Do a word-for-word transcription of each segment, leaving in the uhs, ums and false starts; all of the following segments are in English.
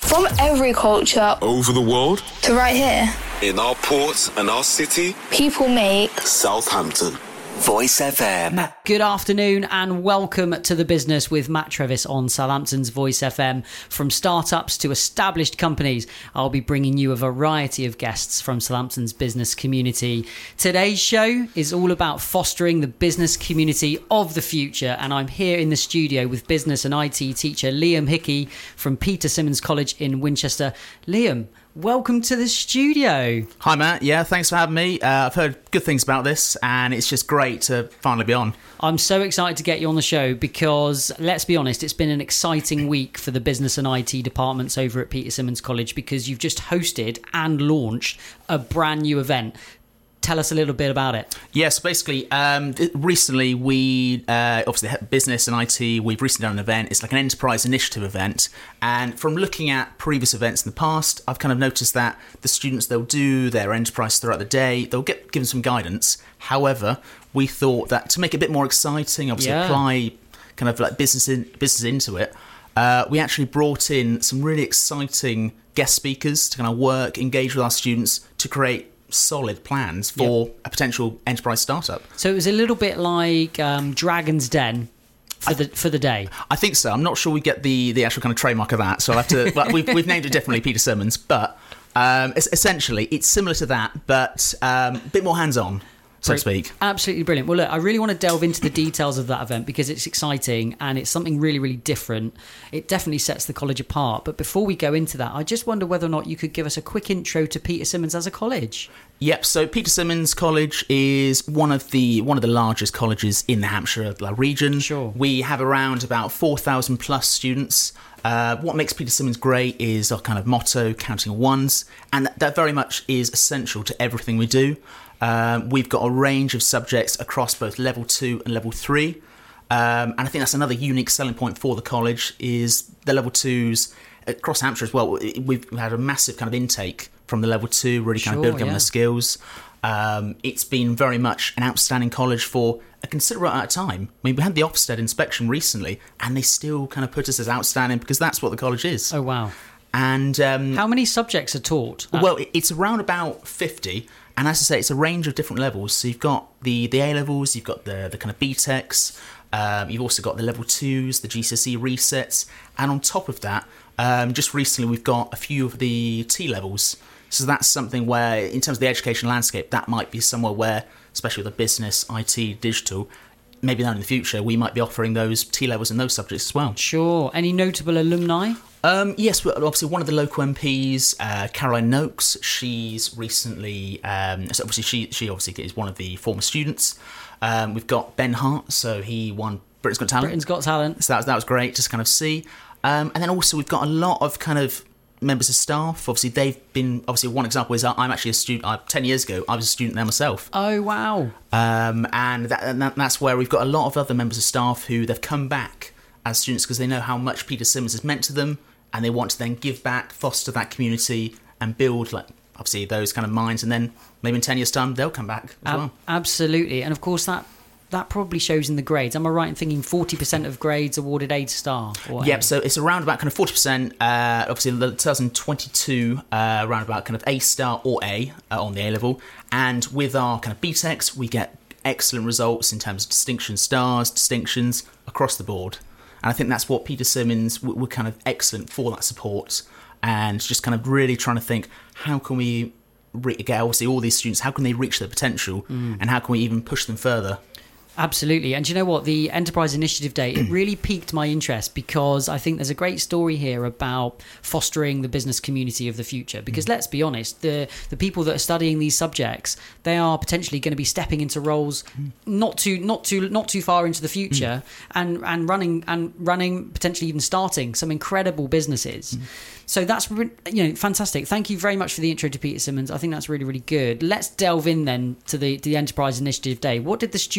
From every culture over the world to right here in our ports and our city, people make Southampton. Voice F M. Good afternoon and welcome to The Business with Matt Trevis on Southampton's Voice F M. From startups to established companies, I'll be bringing you a variety of guests from Southampton's business community. Today's show is all about fostering the business community of the future, and I'm here in the studio with business and I T teacher Liam Hickey from Peter Symonds College in Winchester. Liam, welcome to the studio. Hi, Matt. Yeah, thanks for having me. Uh, I've heard good things about this, and it's just great to finally be on. I'm so excited to get you on the show because, let's be honest, it's been an exciting week for the business and I T departments over at Peter Symonds College because you've just hosted and launched a brand new event. Tell us a little bit about it. Yes, yeah, so basically, um, recently we, uh, obviously business and I T, we've recently done an event. It's like an enterprise initiative event. And from looking at previous events in the past, I've kind of noticed that the students, they'll do their enterprise throughout the day. They'll get given some guidance. However, we thought that to make it a bit more exciting, obviously yeah. apply kind of like business in, business into it, uh, we actually brought in some really exciting guest speakers to kind of work, engage with our students to create solid plans for yep. a potential enterprise startup. So it was a little bit like um, Dragon's Den for the for the day. I think so. I'm not sure we get the, the actual kind of trademark of that, so I'll have to. Well, we've we've named it differently, Peter Symonds, but um, it's, essentially it's similar to that, but um, a bit more hands-on, so to speak. Absolutely brilliant. Well, look, I really want to delve into the details of that event because it's exciting and it's something really, really different. It definitely sets the college apart. But before we go into that, I just wonder whether or not you could give us a quick intro to Peter Symonds as a college. Yep. So Peter Symonds College is one of the one of the largest colleges in the Hampshire region. Sure. We have around about four thousand plus students. Uh, what makes Peter Symonds great is our kind of motto, counting ones, and that, that very much is essential to everything we do. Um, we've got a range of subjects across both level two and level three. Um, and I think that's another unique selling point for the college is the level twos across Hampshire as well. We've had a massive kind of intake from the level two, really kind sure, of building yeah. on their skills. Um, it's been very much an outstanding college for a considerable amount of time. I mean, we had the Ofsted inspection recently, and they still kind of put us as outstanding because that's what the college is. Oh, wow. And um, how many subjects are taught? Well, it's around about fifty. And as I say, it's a range of different levels. So you've got the, the A-levels, you've got the, the kind of B TECs, um, you've also got the level twos, the G C S E resets. And on top of that, um, just recently we've got a few of the T-levels. So that's something where, in terms of the education landscape, that might be somewhere where, especially with the business, I T, digital, maybe now in the future, we might be offering those T-levels in those subjects as well. Sure. Any notable alumni? Um, yes, well, obviously one of the local M Ps, uh, Caroline Noakes, she's recently, um, so obviously she she obviously is one of the former students. Um, we've got Ben Hart, so he won Britain's Got Talent. Britain's Got Talent. So that was, that was great to kind of see. Um, and then also we've got a lot of kind of members of staff. Obviously they've been, obviously one example is I'm actually a student, uh, ten years ago I was a student there myself. Oh, wow. Um, and, that, and that, that's where we've got a lot of other members of staff who they've come back as students because they know how much Peter Symonds has meant to them. And they want to then give back, foster that community, and build, like, obviously, those kind of minds. And then maybe in ten years' time, they'll come back as Ab- well. Absolutely. And of course, that that probably shows in the grades. Am I right in thinking forty percent of grades awarded A star? Or Yep, A? so it's around about kind of forty percent. Uh, obviously, the twenty twenty-two, uh, around about kind of A star or A uh, on the A level. And with our kind of B TECs, we get excellent results in terms of distinction stars, distinctions across the board. And I think that's what Peter Symonds were kind of excellent for, that support, and just kind of really trying to think, how can we re- get obviously all these students, how can they reach their potential, mm. and how can we even push them further? Absolutely. And do you know what? The Enterprise Initiative Day, it really piqued my interest because I think there's a great story here about fostering the business community of the future. Because mm. let's be honest, the the people that are studying these subjects, they are potentially going to be stepping into roles mm. not too not too not too far into the future mm. and and running and running potentially even starting some incredible businesses. Mm. So that's, you know, fantastic. Thank you very much for the intro to Peter Symonds. I think that's really, really good. Let's delve in then to the, the Enterprise Initiative Day. What did the students actually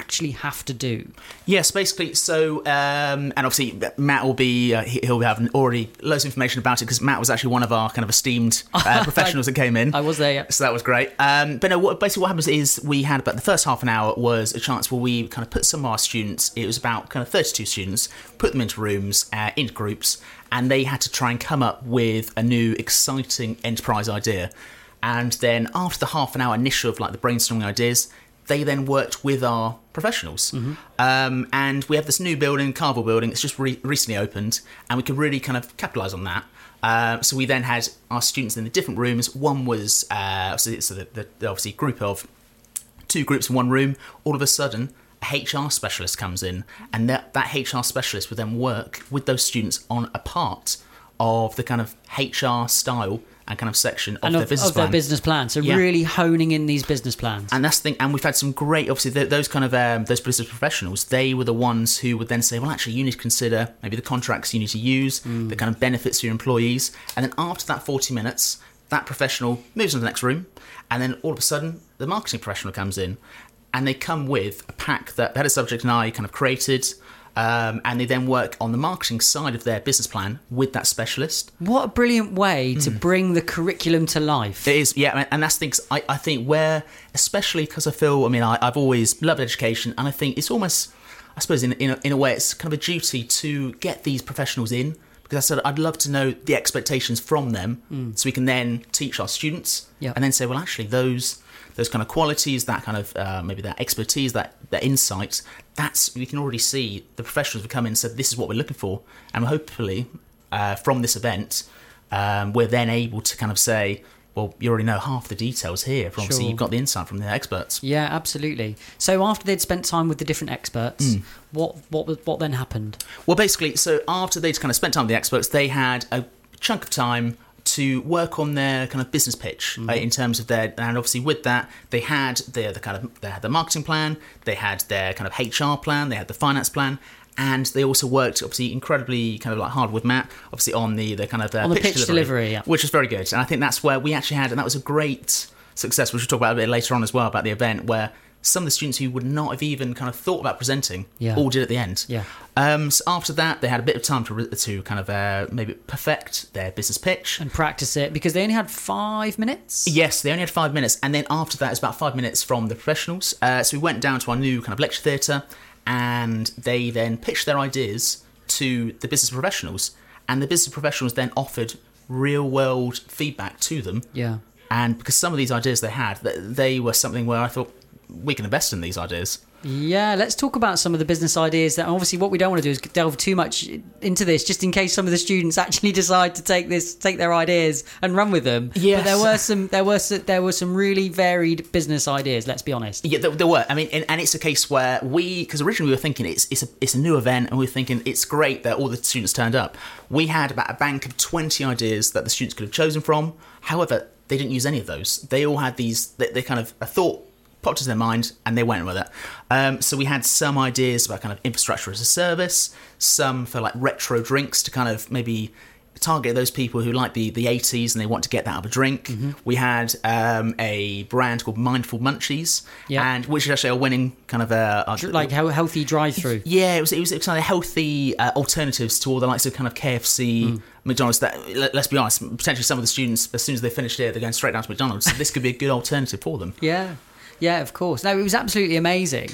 actually have to do? Yes, basically. So, um, and obviously Matt will be, uh, he- he'll have already loads of information about it because Matt was actually one of our kind of esteemed uh, professionals that came in. I was there, yeah. So that was great. Um, but no, what, basically what happens is we had about the first half an hour was a chance where we kind of put some of our students, it was about kind of thirty-two students, put them into rooms, uh, into groups, and they had to try and come up with a new exciting enterprise idea. And then after the half an hour initial of like the brainstorming ideas, they then worked with our professionals. Mm-hmm. Um, and we have this new building, Carville building, it's just re- recently opened, and we could really kind of capitalise on that. Uh, so we then had our students in the different rooms. One was, uh, so, so the, the, the obviously group of two groups in one room. All of a sudden, a H R specialist comes in, and that, that H R specialist would then work with those students on a part of the kind of H R style and kind of section of And their of, business of plan. their business plan. So Yeah. really honing in these business plans. And that's the thing, and we've had some great, obviously, th- those kind of um, those business professionals. They were the ones who would then say, well, actually, you need to consider maybe the contracts you need to use, Mm. the kind of benefits for your employees, and then after that forty minutes, that professional moves into the next room, and then all of a sudden, the marketing professional comes in, and they come with a pack that the head of subject and I kind of created. Um, and they then work on the marketing side of their business plan with that specialist. What a brilliant way to bring the curriculum to life. It is, yeah, and that's things I, I think where, especially because I feel, I mean, I, I've always loved education, and I think it's almost, I suppose, in in a, in a way, it's kind of a duty to get these professionals in, because I said I'd love to know the expectations from them, so we can then teach our students, Yeah. and then say, well, actually, those those kind of qualities, that kind of uh, maybe that expertise, that that insight, that's we can already see the professionals have come in and said, this is what we're looking for, and hopefully uh, from this event, um, we're then able to kind of say, well, you already know half the details here. From obviously, Sure. you've got the insight from the experts. Yeah, absolutely. So after they'd spent time with the different experts, Mm. what what was- what then happened? Well, basically, so after they'd kind of spent time with the experts, they had a chunk of time to work on their kind of business pitch uh, in terms of their, and obviously with that, they had their the kind of they had the marketing plan, they had their kind of H R plan, they had the finance plan, and they also worked obviously incredibly kind of like hard with Matt, obviously on the the kind of uh, On the pitch delivery, yeah. which was very good, and I think that's where we actually had, and that was a great success, which we'll talk about a bit later on as well about the event, where some of the students who would not have even kind of thought about presenting Yeah. all did at the end. Yeah. Um, so after that, they had a bit of time to re- to kind of uh, maybe perfect their business pitch. And practice it, because they only had five minutes? Yes, they only had five minutes, and then after that, it's about five minutes from the professionals. Uh, so we went down to our new kind of lecture theatre, and they then pitched their ideas to the business professionals, and the business professionals then offered real-world feedback to them. Yeah. And because some of these ideas they had, th- they were something where I thought we can invest in these ideas. Yeah, let's talk about some of the business ideas. That obviously what we don't want to do is delve too much into this, just in case some of the students actually decide to take this, take their ideas and run with them. Yes. But there were some, there were some, there were some really varied business ideas. Let's be honest. Yeah, there, there were. I mean, and, and it's a case where we, because originally we were thinking it's it's a it's a new event, and we were thinking it's great that all the students turned up. We had about a bank of twenty ideas that the students could have chosen from. However, they didn't use any of those. They all had these. They, they kind of a thought popped into their mind, and they went with it. Um, so we had some ideas about kind of infrastructure as a service, some for like retro drinks to kind of maybe target those people who like the, the eighties and they want to get that out of a drink. Mm-hmm. We had um, a brand called Mindful Munchies, Yeah. and which is actually a winning kind of a Like how healthy drive-through. yeah, it was it was, it was kind of healthy uh, alternatives to all the likes of kind of K F C, Mm. McDonald's. That let, let's be honest, potentially some of the students, as soon as they finish here, they're going straight down to McDonald's. So this could be a good alternative for them. Yeah, yeah, of course. No, it was absolutely amazing.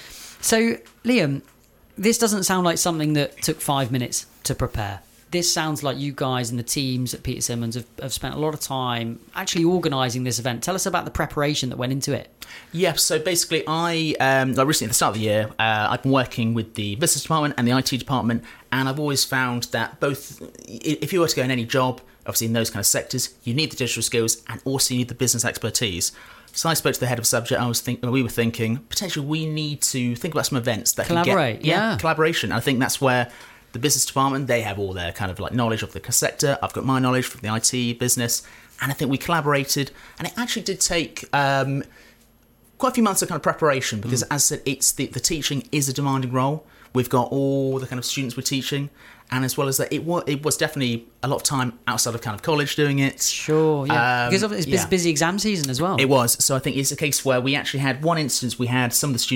So, Liam, this doesn't sound like something that took five minutes to prepare. This sounds like you guys and the teams at Peter Simmons have, have spent a lot of time actually organising this event. Tell us about the preparation that went into it. Yeah, so basically, I um, like recently at the start of the year, uh, I've been working with the business department and the I T department, and I've always found that both, if you were to go in any job, obviously in those kind of sectors, you need the digital skills and also you need the business expertise. So I spoke to the head of subject. I was think we were thinking potentially we need to think about some events that Collaborate, can get yeah. collaboration. I think that's where the business department, they have all their kind of like knowledge of the sector. I've got my knowledge from the I T business, and I think we collaborated. And it actually did take um, quite a few months of kind of preparation because, Mm. as I said, it's the, the teaching is a demanding role. We've got all the kind of students we're teaching, and as well as that, it was it was definitely a lot of time outside of kind of college doing it. Sure, yeah. Um, because of- it's yeah. busy exam season as well. It was. So I think it's a case where we actually had one instance, we had some of the students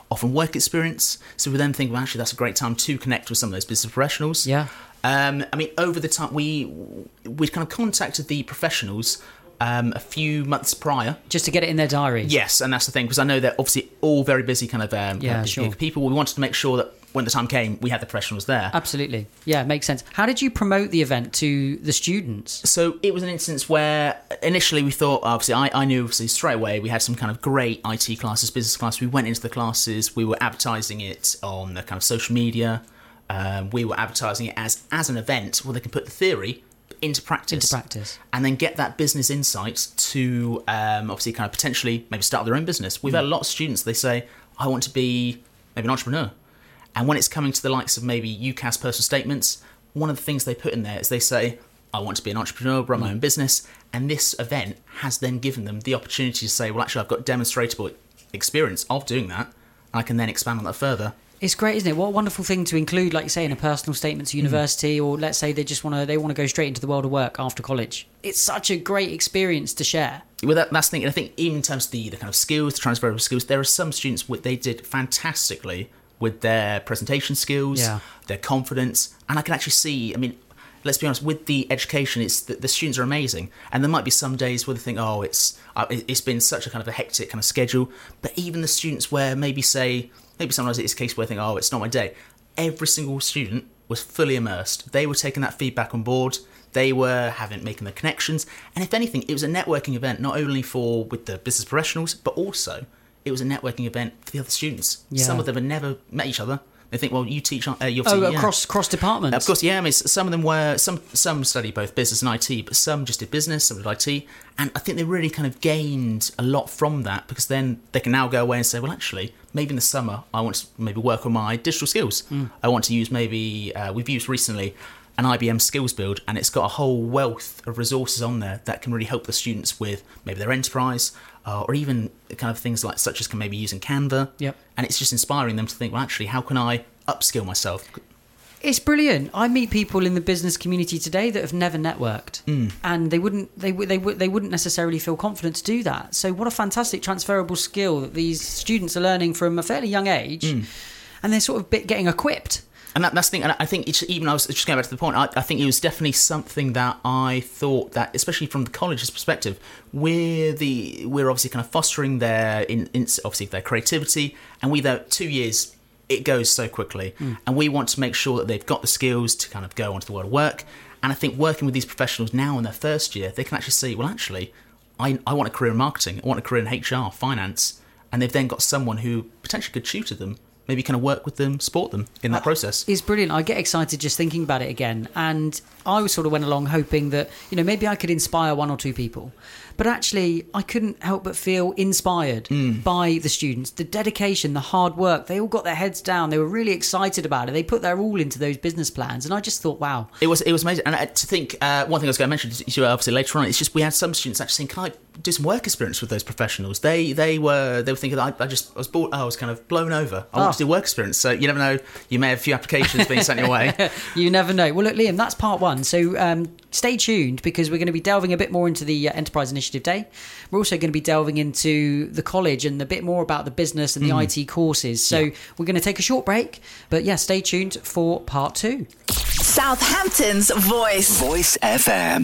often work experience. So we then think, well, actually, that's a great time to connect with some of those business professionals. Yeah. Um, I mean, over the time, we we kind of contacted the professionals um, a few months prior. Just to get it in their diaries. Yes, and that's the thing, because I know they're obviously all very busy kind of um, Yeah, kind of sure. people. We wanted to make sure that when the time came, we had the professionals there. Absolutely. Yeah, makes sense. How did you promote the event to the students? So it was an instance where initially we thought, obviously, I, I knew obviously straight away we had some kind of great I T classes, business classes. We went into the classes, we were advertising it on the kind of social media. Um, we were advertising it as as an event where they can put the theory into practice. Into practice. And then get that business insight to um, obviously kind of potentially maybe start their own business. We've Mm. had a lot of students, they say, I want to be maybe an entrepreneur. And when it's coming to the likes of maybe U C A S personal statements, one of the things they put in there is they say, I want to be an entrepreneur, run my own business. And this event has then given them the opportunity to say, well, actually, I've got demonstrable experience of doing that. And I can then expand on that further. It's great, isn't it? What a wonderful thing to include, like you say, in a personal statement to university, mm. or let's say they just want to they want to go straight into the world of work after college. It's such a great experience to share. Well, that, that's the thing. I think even in terms of the, the kind of skills, the transferable skills, there are some students what they did fantastically with their presentation skills, Yeah. their confidence, and I can actually see. I mean, let's be honest. With the education, it's the, the students are amazing, and there might be some days where they think, "Oh, it's uh, it's been such a kind of a hectic kind of schedule." But even the students where maybe say, maybe sometimes it's a case where they think, "Oh, it's not my day." Every single student was fully immersed. They were taking that feedback on board. They were having making the connections, and if anything, it was a networking event not only for with the business professionals, but also it was a networking event for the other students. Yeah. Some of them had never met each other. They think, well, you teach. Uh, you Oh, obviously, yeah. across cross departments. Of course, yeah. I mean, some of them were some some studied both business and I T, but some just did business, some did I T, and I think they really kind of gained a lot from that because then they can now go away and say, well, actually, maybe in the summer I want to maybe work on my digital skills. Mm. I want to use maybe uh, we've used recently an I B M Skills Build, and it's got a whole wealth of resources on there that can really help the students with maybe their enterprise. Uh, or even kind of things like such as can maybe using Canva. Yep. And it's just inspiring them to think, well, actually, how can I upskill myself? It's brilliant. I meet people in the business community today that have never networked, Mm. and they wouldn't they would they would they wouldn't necessarily feel confident to do that. So what a fantastic transferable skill that these students are learning from a fairly young age, Mm. and they're sort of bit getting equipped. And that, that's the thing, and I think it's, even I was just going back to the point, I, I think it was definitely something that I thought that, especially from the college's perspective, we're the we're obviously kind of fostering their in, in obviously their creativity, and we though two years it goes so quickly, mm. and we want to make sure that they've got the skills to kind of go onto the world of work. And I think working with these professionals now in their first year, they can actually see, well, actually, I I want a career in marketing, I want a career in H R, finance, and they've then got someone who potentially could tutor them. Maybe kind of work with them, support them in that process. It's brilliant. I get excited just thinking about it again. And I sort of went along hoping that, you know, maybe I could inspire one or two people. But actually, I couldn't help but feel inspired mm. by the students. The dedication, the hard work. They all got their heads down. They were really excited about it. They put their all into those business plans. And I just thought, wow. It was it was amazing. And uh, to think, uh, one thing I was going to mention to you obviously later on, it's just we had some students actually saying, can I do some work experience with those professionals? They they were they were thinking, I, I just I was bored, I was kind of blown over. I oh. want to do work experience. So you never know, you may have a few applications being sent your way. You never know. Well, look, Liam, that's part one. So um, stay tuned because we're going to be delving a bit more into the uh, Enterprise Initiative Day. We're also going to be delving into the college and a bit more about the business and the mm. I T courses. So yeah. we're going to take a short break. But yeah, stay tuned for part two. Southampton's Voice. Voice F M.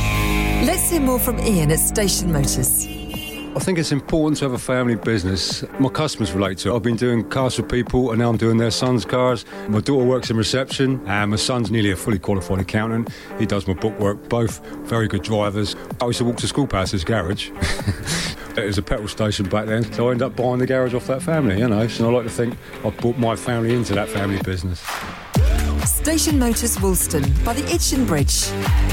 Let's hear more from Ian at Station Motors. I think it's important to have a family business. My customers relate to it. I've been doing cars for people and now I'm doing their sons' cars. My daughter works in reception and my son's nearly a fully qualified accountant. He does my bookwork, both very good drivers. I used to walk to school past his garage. It was a petrol station back then, so I ended up buying the garage off that family, you know. So I like to think I've brought my family into that family business. Station Motors Woolston by the Itchen Bridge.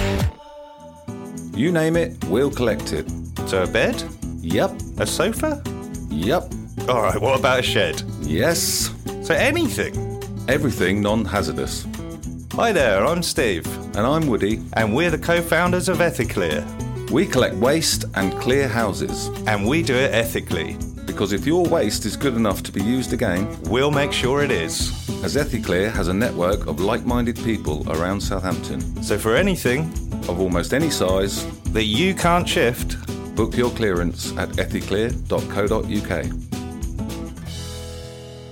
You name it, we'll collect it. So a bed? Yep. A sofa? Yep. All right, what about a shed? Yes. So anything? Everything non-hazardous. Hi there, I'm Steve. And I'm Woody. And we're the co-founders of Ethiclear. We collect waste and clear houses. And we do it ethically. Because if your waste is good enough to be used again, we'll make sure it is. As Ethiclear has a network of like-minded people around Southampton. So for anything, of almost any size, that you can't shift, book your clearance at ethiclear dot co dot uk.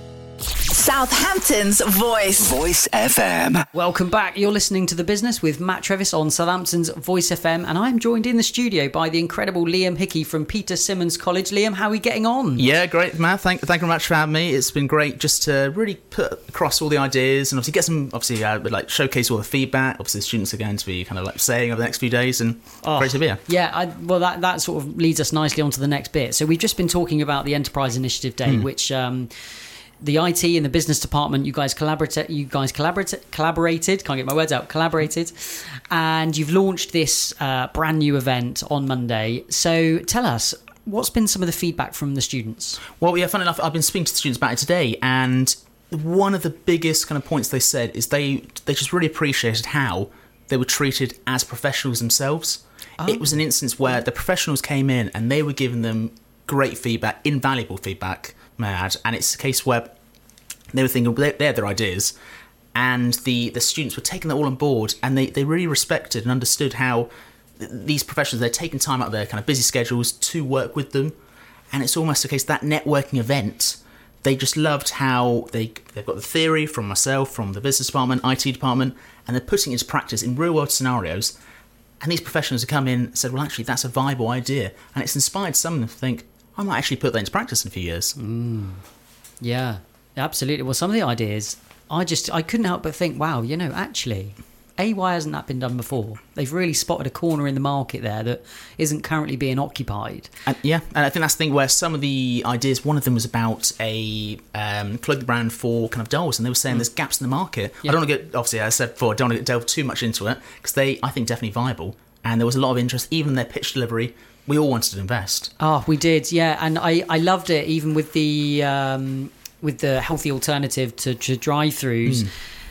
Southampton's voice. Voice F M. Welcome back. You're listening to The Business with Matt Trevis on Southampton's Voice F M, and I'm joined in the studio by the incredible Liam Hickey from Peter Symonds College. Liam, how are we getting on? Yeah, great, Matt. Thank, thank you very much for having me. It's been great just to really put across all the ideas and obviously get some, obviously, uh, like showcase all the feedback. Obviously, the students are going to be kind of like saying over the next few days, and Oh, great to be here. Yeah, I, well, that, that sort of leads us nicely on to the next bit. So we've just been talking about the Enterprise Initiative Day, Hmm. which um, the I T and the business department, you guys collaborated, you guys collaborated, collaborated, can't get my words out, collaborated, and you've launched this uh, brand new event on Monday. So tell us, what's been some of the feedback from the students? Well, yeah, fun enough, I've been speaking to the students about it today, and one of the biggest kind of points they said is they they just really appreciated how they were treated as professionals themselves. Oh. It was an instance where the professionals came in and they were giving them great feedback, invaluable feedback, mad, and it's a case where they were thinking they, they had their ideas, and the, the students were taking that all on board, and they, they really respected and understood how th- these professionals, they're taking time out of their kind of busy schedules to work with them, and it's almost a case that networking event, they just loved how they, they've got the theory from myself, from the business department, I T department, and they're putting it into practice in real world scenarios. And these professionals have come in and said, well, actually, that's a viable idea. And it's inspired some of them to think, I might actually put that into practice in a few years. Mm. Yeah, absolutely. Well, some of the ideas, I just, I couldn't help but think, wow, you know, actually, A, why hasn't that been done before? They've really spotted a corner in the market there that isn't currently being occupied. And yeah, and I think that's the thing where some of the ideas, one of them was about a um, clothing brand for kind of dolls, and they were saying mm. there's gaps in the market. Yeah. I don't want to get, obviously, as I said before, I don't want to delve too much into it, because they, I think, definitely viable. And there was a lot of interest, even in their pitch delivery. We all wanted to invest. Oh, we did, yeah, and I, I loved it, even with the um, with the healthy alternative to, to drive-throughs, mm.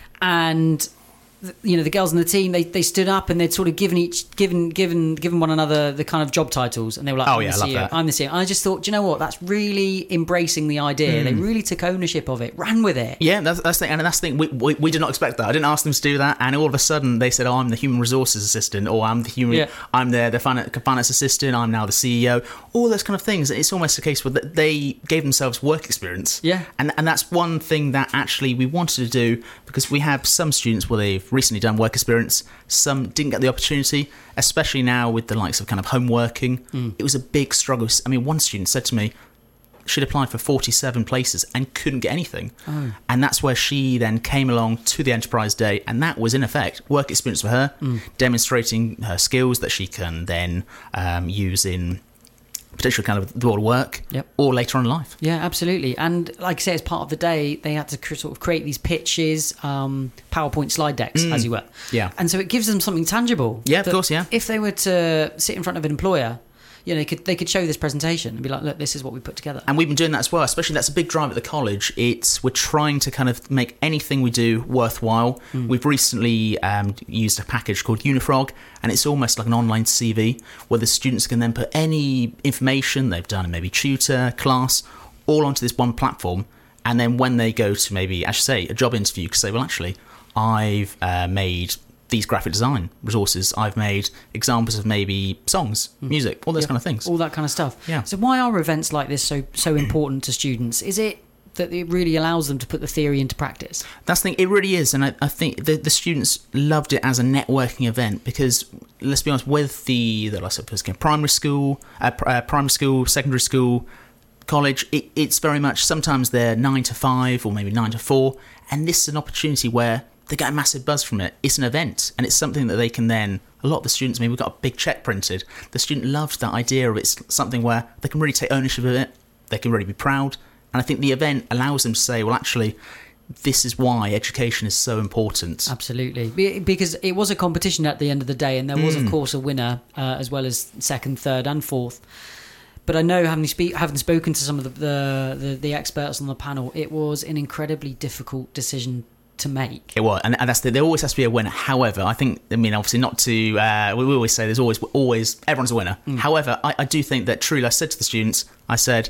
and you know, the girls in the team, they, they stood up and they'd sort of given each given given given one another the kind of job titles, and they were like, oh I'm yeah, the I love C E O, that. I'm the C E O. And I just thought, do you know what? That's really embracing the idea. Mm. They really took ownership of it, ran with it. Yeah, that's, that's the thing, and that's the thing. We, we we did not expect that. I didn't ask them to do that, and all of a sudden they said, "Oh, I'm the human resources assistant," or "I'm the human, yeah. I'm the the finance, finance assistant. I'm now the C E O." All those kind of things. It's almost a case where they gave themselves work experience. Yeah, and and that's one thing that actually we wanted to do, because we have some students where they've recently done work experience. Some didn't get the opportunity, especially now with the likes of kind of home working. Mm. It was a big struggle. I mean, one student said to me she'd applied for forty-seven places and couldn't get anything. Oh. And that's where she then came along to the Enterprise Day, and that was in effect work experience for her, mm. demonstrating her skills that she can then um, use in potential kind of the world of work, yep. or later on in life. Yeah, absolutely. And like I say, as part of the day, they had to cr- sort of create these pitches, um, PowerPoint slide decks, Mm. as you were. Yeah. And so it gives them something tangible. Yeah, of course, yeah. If they were to sit in front of an employer, you know, they could they could show this presentation and be like, look, this is what we put together. And we've been doing that as well, especially that's a big drive at the college. It's we're trying to kind of make anything we do worthwhile. Mm. We've recently um, used a package called Unifrog, and it's almost like an online C V where the students can then put any information they've done in maybe tutor, class, all onto this one platform. And then when they go to maybe, as you say, a job interview, you can say, well, actually, I've uh, made these graphic design resources, I've made examples of maybe songs, mm. music, all those yeah, kind of things. All that kind of stuff. Yeah. So why are events like this so so important to students? Is it that it really allows them to put the theory into practice? That's the thing, it really is. And I, I think the, the students loved it as a networking event because, let's be honest, with the, the I suppose, primary school, uh, uh, primary school, secondary school, college, it, it's very much, sometimes they're nine to five or maybe nine to four, and this is an opportunity where they get a massive buzz from it. It's an event, and it's something that they can then, a lot of the students, I mean, we've got a big check printed. The student loved that idea of it's something where they can really take ownership of it, they can really be proud, and I think the event allows them to say, well, actually, this is why education is so important. Absolutely. Be- Because it was a competition at the end of the day, and there was, Mm. of course, a winner, uh, as well as second, third, and fourth. But I know, having, spe- having spoken to some of the, the, the, the experts on the panel, it was an incredibly difficult decision to make. It was, and, and that's the, there always has to be a winner. However, I think, I mean, obviously not to, uh, we, we always say there's always, always, everyone's a winner. Mm. However, I, I do think that truly, I said to the students, I said,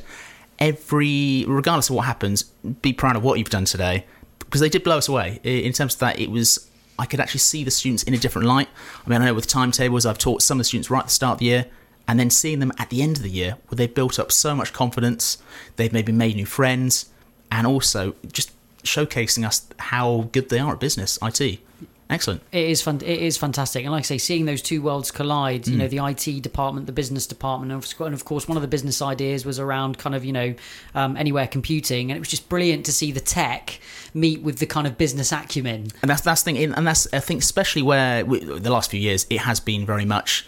every, regardless of what happens, be proud of what you've done today, because they did blow us away in terms of that. It was, I could actually see the students in a different light. I mean, I know with timetables, I've taught some of the students right at the start of the year, and then seeing them at the end of the year, where they've built up so much confidence, they've maybe made new friends, and also just showcasing us how good they are at business, I T. Excellent. It is fun. It is fantastic, and like I say, seeing those two worlds collide. You Mm. know, the I T department, the business department, and of- and of course, one of the business ideas was around kind of you know um, anywhere computing, and it was just brilliant to see the tech meet with the kind of business acumen. And that's that's the thing, and that's I think especially where we, the last few years it has been very much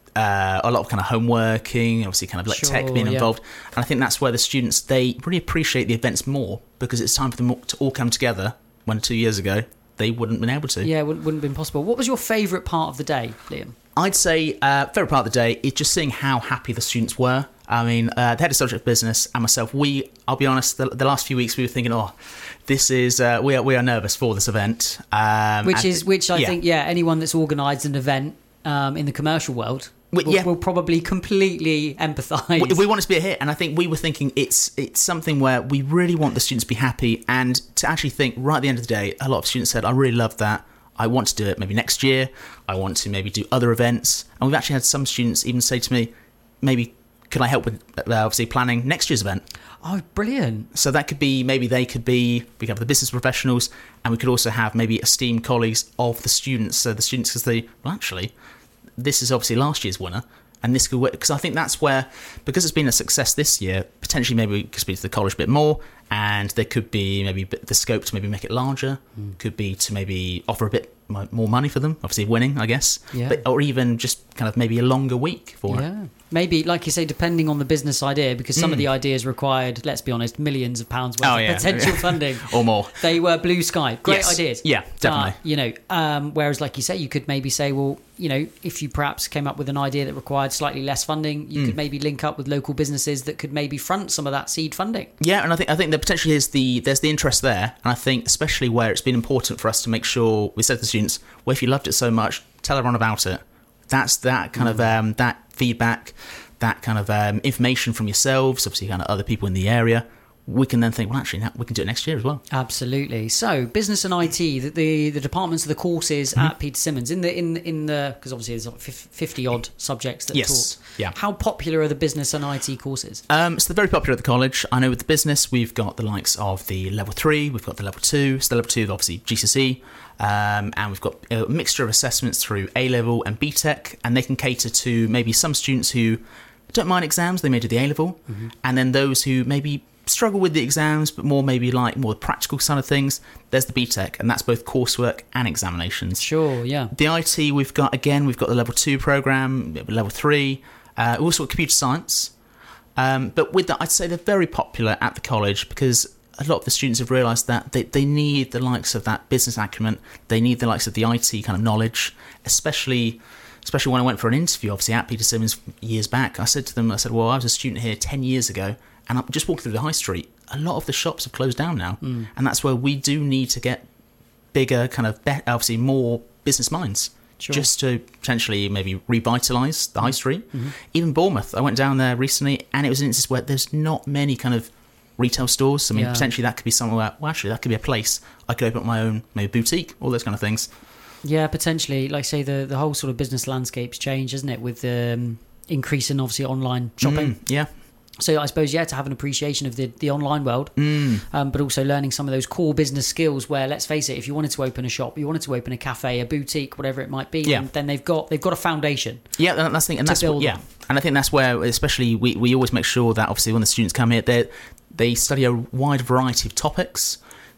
uh, a lot of kind of homeworking, obviously kind of like Sure, tech being yeah. involved, and I think that's where the students they really appreciate the events more because it's time for them all to all come together. When two years ago they wouldn't have been able to. Yeah, wouldn't, wouldn't have been possible. What was your favourite part of the day, Liam? I'd say uh, favourite part of the day is just seeing how happy the students were. I mean, uh, the head of subject business and myself, we, I'll be honest, the, the last few weeks we were thinking, oh, this is, uh, we are we are nervous for this event. Um, Which and- is, which I yeah. think, yeah, anyone that's organised an event um, in the commercial world We- will, yeah. will probably completely empathise. We, we want it to be a hit, and I think we were thinking it's it's something where we really want the students to be happy, and to actually think right at the end of the day, a lot of students said, "I really love that. I want to do it maybe next year. I want to maybe do other events." And we've actually had some students even say to me, "Maybe could I help with uh, obviously planning next year's event?" Oh, brilliant! So that could be maybe they could be we could have the business professionals, and we could also have maybe esteemed colleagues of the students. So the students because they well actually, this is obviously last year's winner. And this could work because I think that's where, because it's been a success this year, potentially maybe we could speak to the college a bit more, and there could be maybe the scope to maybe make it larger, Mm. could be to maybe offer a bit mo- more money for them, obviously winning, I guess, Yeah. but, or even just kind of maybe a longer week for it. Yeah, maybe like you say, depending on the business idea, because some of Mm. the ideas required, let's be honest, millions of pounds worth Oh, of yeah. potential funding Or more. They were blue sky, great Yes. ideas. Yeah, definitely. But, you know, um, whereas like you say, you could maybe say, well, you know, if you perhaps came up with an idea that required slightly less funding, you Mm. could maybe link up with local businesses that could maybe front some of that seed funding. Yeah, and I think I think the potential is the there's the interest there, and I think especially where it's been important for us to make sure we said to the students, well, if you loved it so much, tell everyone about it. That's that kind of um, that feedback, that kind of um, information from yourselves, obviously kind of other people in the area. We can then think, well, actually, now we can do it next year as well. Absolutely. So, business and I T, the the, the departments of the courses Mm-hmm. at Peter Simmons in the in in the because obviously there's like fifty odd subjects that are Yes. taught. Yeah. How popular are the business and I T courses? Um, so they're very popular at the college. I know with the business, we've got the likes of the level three, we've got the level two. So the level two is obviously G C S E, um, and we've got a mixture of assessments through A level and B Tech, and they can cater to maybe some students who don't mind exams, they may do the A level, Mm-hmm. and then those who maybe struggle with the exams, but more maybe like more the practical side of things. There's the B Tech, and that's both coursework and examinations. Sure, yeah. The I T, we've got, again, we've got the level two program, level three, uh, we've also got computer science. Um, but with that, I'd say they're very popular at the college because a lot of the students have realised that they, they need the likes of that business acumen, they need the likes of the I T kind of knowledge, especially especially when I went for an interview, obviously, at Peter Simmons years back. I said to them, I said, well, I was a student here ten years ago, and I'm just walking through the high street. A lot of the shops have closed down now, Mm. and that's where we do need to get bigger, kind of, be- obviously, more business minds. Sure. Just to potentially maybe revitalise the high street. Mhm. Even Bournemouth, I went down there recently, and it was an instance where there's not many kind of retail stores. I mean, Yeah. potentially that could be somewhere where, well, actually, that could be a place I could open up my own maybe boutique, all those kind of things. Yeah, potentially. Like say the the whole sort of business landscape's changed, isn't it? With the um, increase in obviously online shopping. Mm, yeah. So I suppose yeah, to have an appreciation of the the online world, Mm. um, but also learning some of those core business skills. Where let's face it, if you wanted to open a shop, you wanted to open a cafe, a boutique, whatever it might be, Yeah. then, then they've got they've got a foundation. Yeah, and that's the thing, and to that's what, build yeah, on. and I think that's where, especially, we, we always make sure that obviously when the students come here, they they study a wide variety of topics.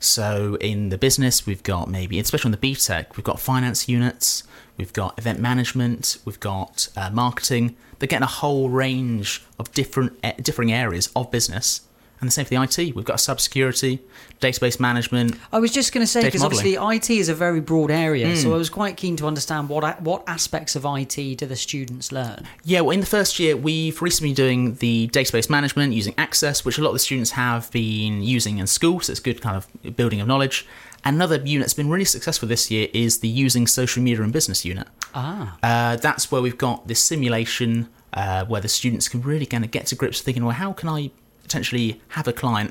So in the business, we've got maybe, especially on the B Tech, we've got finance units, we've got event management, we've got uh, marketing. They're getting a whole range of different uh, differing areas of business. And the same for the I T. We've got cybersecurity, database management. I was just going to say, Data because modelling. obviously I T is a very broad area, Mm. so I was quite keen to understand what a- what aspects of I T do the students learn. Yeah, well, in the first year, we've recently been doing the database management using Access, which a lot of the students have been using in school, so it's good kind of building of knowledge. Another unit that's been really successful this year is the using social media and business unit. Ah. Uh, that's where we've got this simulation uh, where the students can really kind of get to grips with thinking, well, how can I potentially have a client,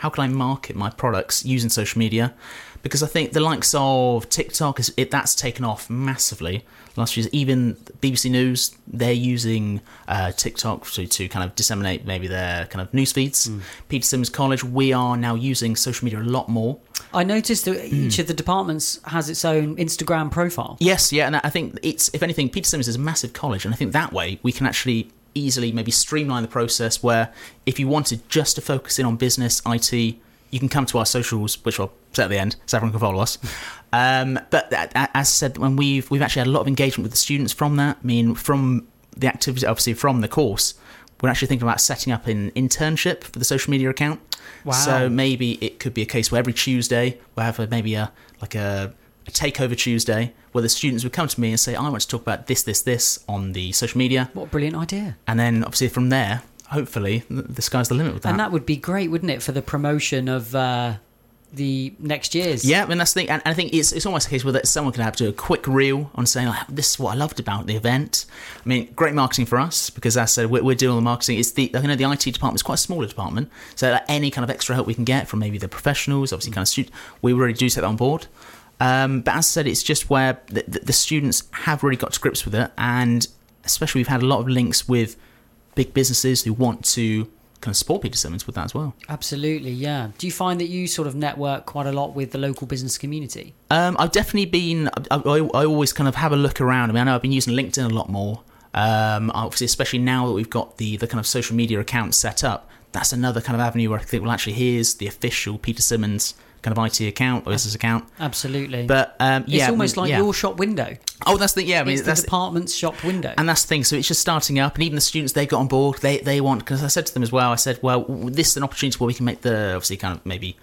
how can I market my products using social media? Because I think the likes of TikTok, is it that's taken off massively last year. Even B B C News, they're using uh, TikTok to, to kind of disseminate maybe their kind of news feeds. Mm. Peter Symonds College, we are now using social media a lot more. I noticed that each mm. of the departments has its own Instagram profile. Yes, yeah, and I think it's, if anything, Peter Symonds is a massive college, and I think that way we can actually easily maybe streamline the process where if you wanted just to focus in on business, I T, you can come to our socials, which I'll say at the end, so everyone can follow us. Um, but that, as I said, when we've we've actually had a lot of engagement with the students from that. I mean, from the activity, obviously from the course, we're actually thinking about setting up an internship for the social media account. Wow. So maybe it could be a case where every Tuesday we'll have a, maybe a like a, a takeover Tuesday where the students would come to me and say, I want to talk about this, this, this on the social media. What a brilliant idea. And then obviously from there, hopefully, the sky's the limit with that. And that would be great, wouldn't it, for the promotion of uh, the next year's? Yeah, I mean, that's the thing. And I think it's it's almost a case where someone can have to do a quick reel on saying, like, this is what I loved about the event. I mean, great marketing for us, because as I said, we're, we're doing all the marketing. It's the, you know, the I T department is quite a smaller department, so like, any kind of extra help we can get from maybe the professionals, obviously kind of students, we really do take that on board. Um, but as I said, it's just where the, the, the students have really got to grips with it, and especially we've had a lot of links with big businesses who want to kind of support Peter Symonds with that as well. Absolutely, yeah. Do you find that you sort of network quite a lot with the local business community? Um, I've definitely been, I, I, I always kind of have a look around. I mean, I know I've been using LinkedIn a lot more. Um, obviously, especially now that we've got the, the kind of social media accounts set up, that's another kind of avenue where I think, well, actually, here's the official Peter Symonds kind of I T account or business account. Absolutely. But um, yeah, it's almost like yeah. your shop window. Oh, that's the yeah. I mean, it's that's the department's shop window, and that's the thing. So it's just starting up, and even the students they got on board. They they want, because I said to them as well. I said, well, this is an opportunity where we can make the obviously kind of maybe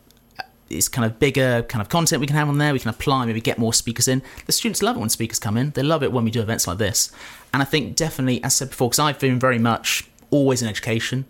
it's kind of bigger kind of content we can have on there. We can apply, maybe get more speakers in. The students love it when speakers come in. They love it when we do events like this. And I think definitely, as I said before, because I've been very much always in education.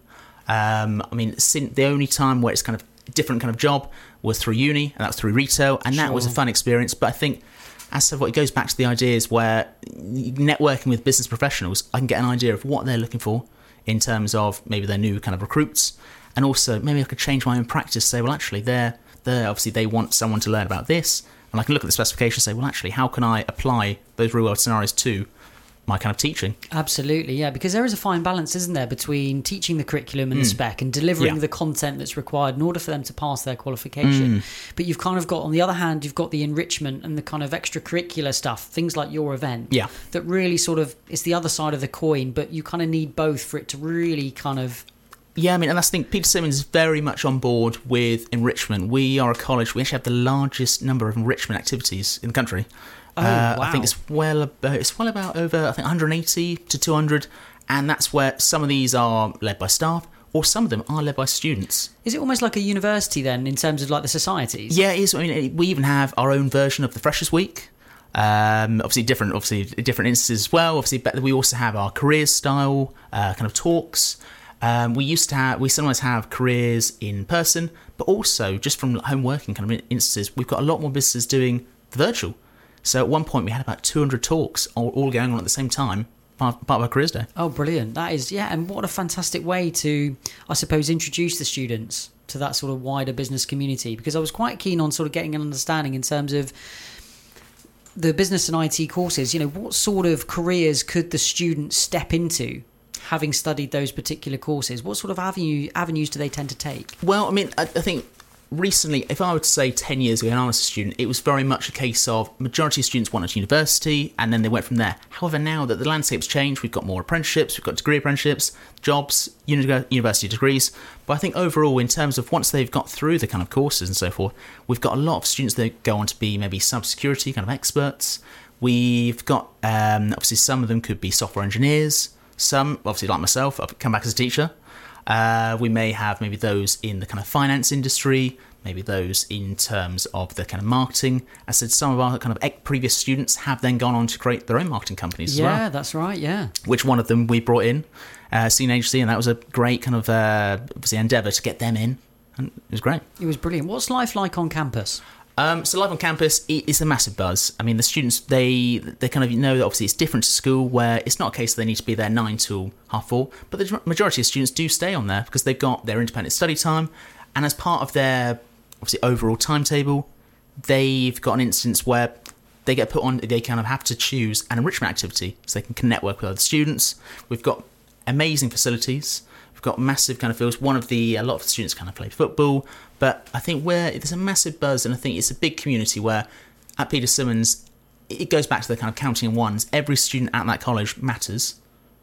Um, I mean, since the only time where it's kind of different kind of job was through uni, and that's through retail, and that sure. was a fun experience. But I think, as I said, what it goes back to the ideas where networking with business professionals, I can get an idea of what they're looking for in terms of maybe their new kind of recruits, and also maybe I could change my own practice. Say, well, actually, they're they're obviously they want someone to learn about this, and I can look at the specification and say, well, actually, how can I apply those real world scenarios to my kind of teaching? Absolutely, yeah, because there is a fine balance, isn't there, between teaching the curriculum and mm. the spec and delivering yeah. the content that's required in order for them to pass their qualification. Mm. But you've kind of got, on the other hand, you've got the enrichment and the kind of extracurricular stuff, things like your event, yeah. that really sort of, it's the other side of the coin, but you kind of need both for it to really kind of... Yeah, I mean, and that's the thing, Peter Symonds is very much on board with enrichment. We are a college, we actually have the largest number of enrichment activities in the country. Oh, uh, wow. I think it's well about, it's well about over, I think, one hundred eighty to two hundred, and that's where some of these are led by staff, or some of them are led by students. Is it almost like a university then, in terms of like the societies? Yeah, it is. I mean, we even have our own version of the Freshers' Week. Um, obviously, different, obviously different instances as well. Obviously, but we also have our careers style uh, kind of talks. Um, we used to have, we sometimes have careers in person, but also just from home working kind of instances, we've got a lot more businesses doing virtual. So at one point we had about two hundred talks all, all going on at the same time, part, part of our careers day. Oh, brilliant. That is, yeah, and what a fantastic way to, I suppose, introduce the students to that sort of wider business community, because I was quite keen on sort of getting an understanding in terms of the business and I T courses, you know, what sort of careers could the students step into having studied those particular courses? What sort of avenue avenues do they tend to take? Well, I mean, I, I think recently, if I were to say ten years ago when I was a student, it was very much a case of majority of students wanted to university and then they went from there. However, now that the landscape's changed, we've got more apprenticeships, we've got degree apprenticeships, jobs, uni- university degrees. But I think overall, in terms of once they've got through the kind of courses and so forth, we've got a lot of students that go on to be maybe cybersecurity kind of experts. We've got, um, obviously, some of them could be software engineers. Some, obviously, like myself, I've come back as a teacher. Uh, we may have maybe those in the kind of finance industry, maybe those in terms of the kind of marketing. I said some of our kind of previous students have then gone on to create their own marketing companies yeah, as well. Yeah, that's right, yeah. Which one of them we brought in, uh, Scene Agency, and that was a great kind of uh, obviously endeavour to get them in, and it was great. It was brilliant. What's life like on campus? Um, so life on campus is a massive buzz. I mean, the students, they they kind of know that obviously it's different to school, where it's not a case that they need to be there nine till half four, but the majority of students do stay on there because they've got their independent study time, And as part of their obviously overall timetable, they've got an instance where they get put on, they kind of have to choose an enrichment activity so they can network with other students. We've got amazing facilities. We've got massive kind of fields. One of the, a lot of the students kind of play football, but I think where there's a massive buzz, and I think it's a big community where at Peter Symonds, it goes back to the kind of counting in ones. Every student at that college matters,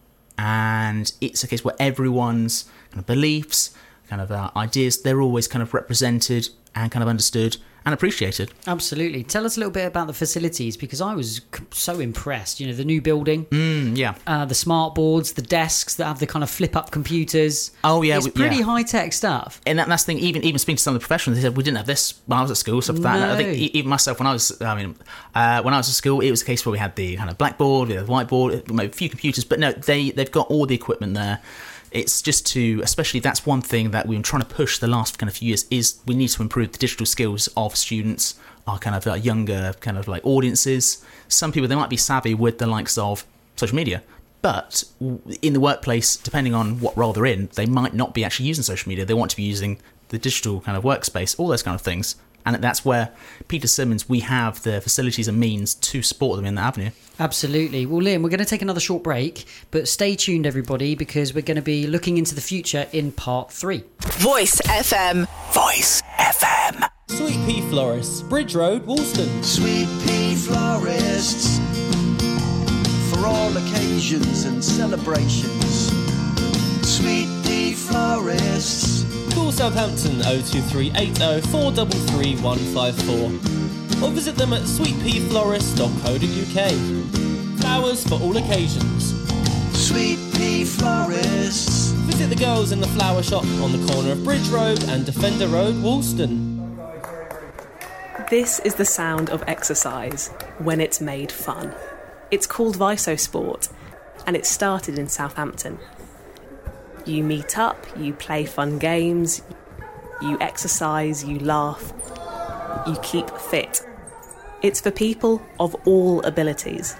and it's a case where everyone's kind of beliefs, kind of uh, ideas, they're always kind of represented and kind of understood and appreciated. Absolutely. Tell us a little bit about the facilities, because I was c- so impressed. You know, the new building, Mm, yeah. uh, the smart boards, the desks that have the kind of flip-up computers. Oh, yeah. It's we- pretty yeah. high-tech stuff. And that, that's the thing, even even speaking to some of the professionals, they said we didn't have this when I was at school, stuff like that. And I think No. e- even myself, when I was, I mean, uh, when I was at school, it was a case where we had the kind of blackboard, we had the whiteboard, maybe a few computers, but no, they they've got all the equipment there. It's just to, especially that's one thing that we've been trying to push the last kind of few years, is we need to improve the digital skills of students, our kind of uh, younger kind of like audiences. Some people, they might be savvy with the likes of social media, but in the workplace, depending on what role they're in, they might not be actually using social media. They want to be using the digital kind of workspace, all those kind of things. And that's where Peter Symonds, we have the facilities and means to support them in that avenue. Absolutely. Well, Liam, we're going to take another short break, but stay tuned, everybody, because we're going to be looking into the future in part three. Voice F M. Voice F M. Sweet Pea Florists, Bridge Road, Woolston. Sweet Pea Florists, for all occasions and celebrations. Sweet Pea Florists. Call Southampton oh two three eight oh four three three one five four or visit them at sweet pea florist dot co dot uk. Flowers for all occasions. Sweet Pea Florists. Visit the girls in the flower shop on the corner of Bridge Road and Defender Road, Woolston. This is the sound of exercise when it's made fun. It's called Visosport, and it started in Southampton. You meet up, you play fun games, you exercise, you laugh, you keep fit. It's for people of all abilities.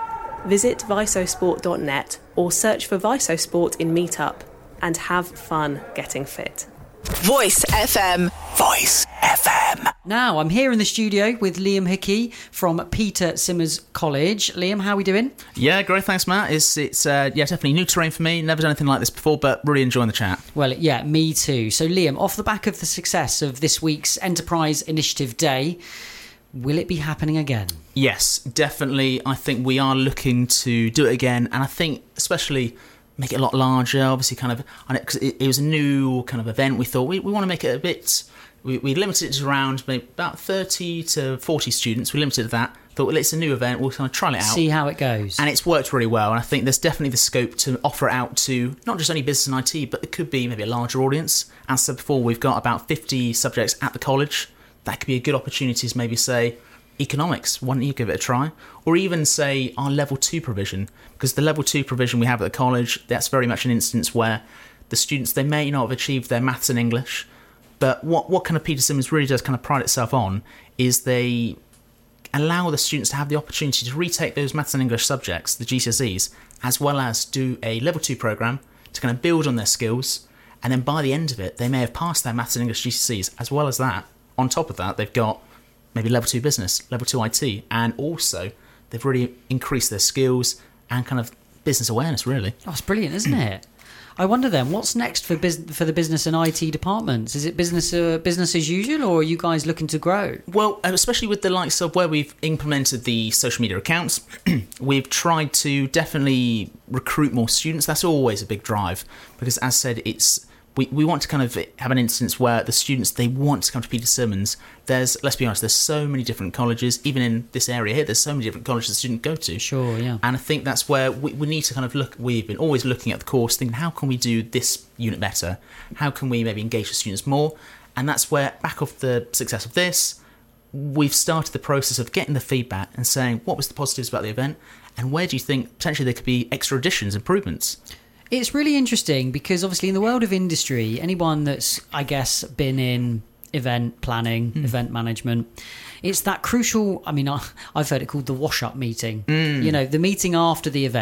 Visit visosport dot net or search for Visosport in Meetup and have fun getting fit. Voice F M. Voice F M. Now, I'm here in the studio with Liam Hickey from Peter Symonds College. Liam, how are we doing? Yeah, great. Thanks, Matt. It's it's uh, yeah, definitely new terrain for me. Never done anything like this before, but really enjoying the chat. Well, yeah, me too. So, Liam, off the back of the success of this week's Enterprise Initiative Day, will it be happening again? Yes, definitely. I think we are looking to do it again, and I think especially make it a lot larger. Obviously, kind of, because it, it was a new kind of event. We thought we, we want to make it a bit. We, we limited it to around maybe about thirty to forty students. We limited that. Thought, well, it's a new event. We'll kind of trial it out, see how it goes, and it's worked really well. And I think there's definitely the scope to offer it out to not just only business and I T, but it could be maybe a larger audience. As I said before, we've got about fifty subjects at the college. That could be a good opportunity to maybe say economics, why don't you give it a try? Or even say our level two provision, because the level two provision we have at the college, that's very much an instance where the students, they may not have achieved their maths and English, but what, what kind of Peter Symonds really does kind of pride itself on is they allow the students to have the opportunity to retake those maths and English subjects, the G C S Es, as well as do a level two programme to kind of build on their skills, and then by the end of it, they may have passed their maths and English G C S Es. As well as that, on top of that, they've got maybe level two business, level two I T, and also they've really increased their skills and kind of business awareness, really. Oh, it's brilliant, isn't it? I wonder then, what's next for bus- for the business and I T departments? Is it business uh, business as usual, or are you guys looking to grow? Well, especially with the likes of where we've implemented the social media accounts, we've tried to definitely recruit more students. That's always a big drive, because as said, it's we, we want to kind of have an instance where the students, they want to come to Peter Symonds. There's, let's be honest, there's so many different colleges, even in this area here, there's so many different colleges the students go to. Sure, yeah. And I think that's where we, we need to kind of look, we've been always looking at the course, thinking, how can we do this unit better? How can we maybe engage the students more? And that's where, back off the success of this, we've started the process of getting the feedback and saying, what was the positives about the event? And where do you think potentially there could be extra additions, improvements? It's really interesting because obviously in the world of industry, anyone that's, I guess, been in event planning, mm. event management, it's that crucial, I mean, I've heard it called the wash-up meeting. Mm. You know, the meeting after the event.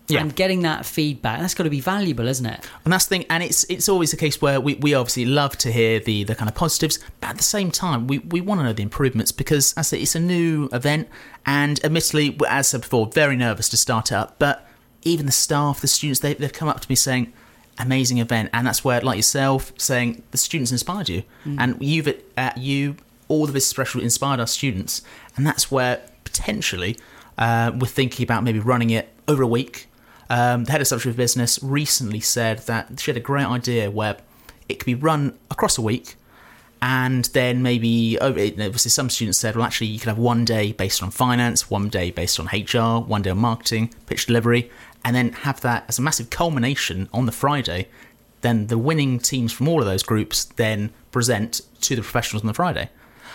Yeah. And getting that feedback, that's got to be valuable, isn't it? And that's the thing, and it's it's always a case where we, we obviously love to hear the, the kind of positives, but at the same time, we, we want to know the improvements because, as I say, it's a new event, and admittedly, as I said before, very nervous to start it up, but even the staff, the students, they, they've come up to me saying, amazing event, and that's where, like yourself, saying the students inspired you, mm. and you've uh, you, all the Business Professionals inspired our students, and that's where potentially uh, we're thinking about maybe running it over a week. Um, the head of subject of business recently said that she had a great idea where it could be run across a week, and then maybe over. Obviously, some students said, "Well, actually, you could have one day based on finance, one day based on H R, one day on marketing, pitch delivery, and then have that as a massive culmination on the Friday. Then the winning teams from all of those groups then present to the professionals on the Friday."